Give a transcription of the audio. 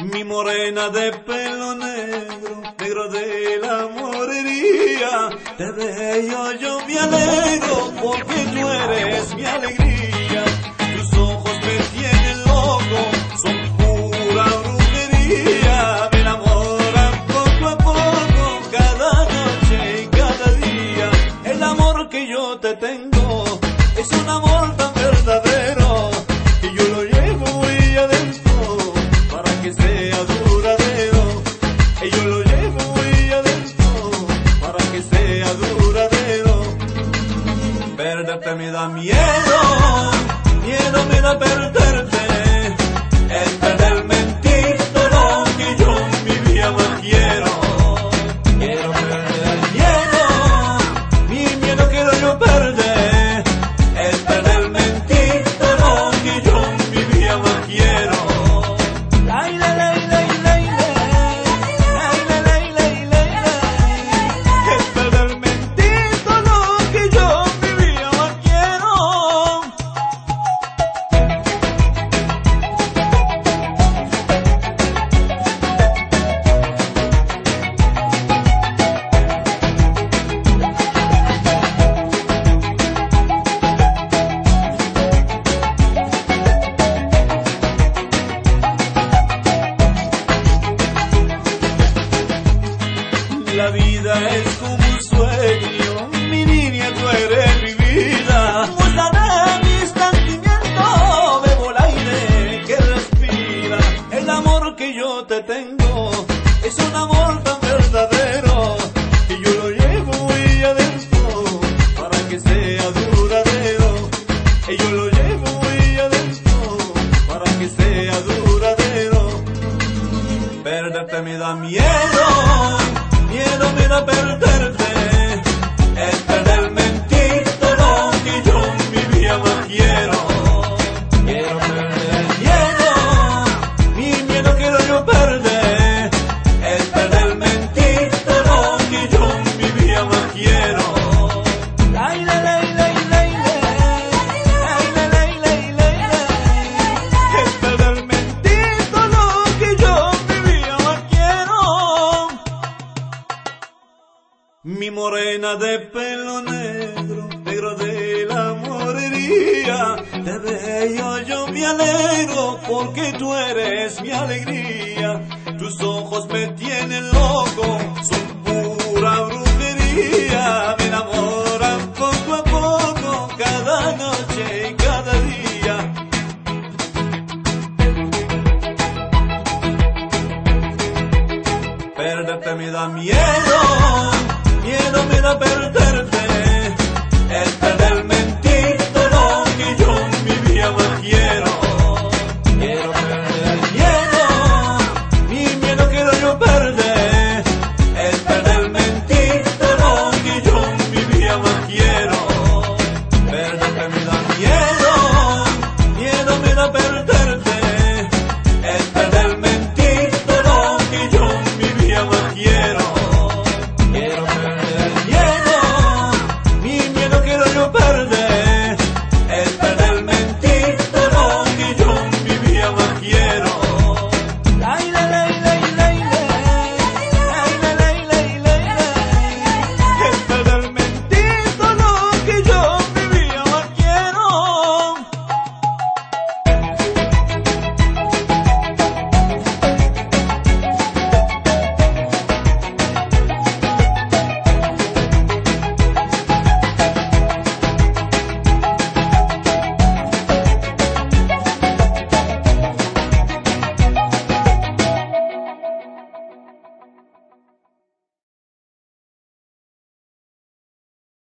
Mi morena de pelo negro, negro de la morería, te veo yo me alegro porque tú eres mi alegría. Tus ojos me tienen loco, son pura brujería, me enamoran poco a poco, cada noche y cada día. El amor que yo te tengo es un amor tan verdadero que yo lo llevo muy adentro para que sea duradero. Y yo lo llevo muy adentro para que sea duradero. Perderte me da miedo, miedo me da perderte. Es perderme en ti todo lo que yo en mi vida más quiero. Quiero perder el miedo, mi miedo quiero yo perder. Es perderme en ti todo lo que yo en mi vida más quiero. Es perderme en ti todo lo que yo en mi vida más quiero. La vida es como un sueño, mi niña, tú eres mi vida. Muéstrame mis sentimientos, bebo el aire que respira. El amor que yo te tengo es un amor tan verdadero que yo lo llevo muy adentro para que sea duradero. Y yo lo llevo muy adentro para que sea duradero. Perderte me da miedo, miedo me da perderte. Es perderme en ti todo lo que yo en mi vida más quiero. Quiero perder el miedo, mi miedo quiero yo perder. Es perderme en ti todo lo que yo en mi vida más quiero. Es perderme en ti todo lo que yo en mi vida más quiero. Mi morena de pelo negro, negro de la morería, te veo yo me alegro porque tú eres mi alegría. Tus ojos me tienen loco, son pura brujería, me enamoran poco a poco, cada noche y cada día. Perderte me da miedo, miedo me da perderte.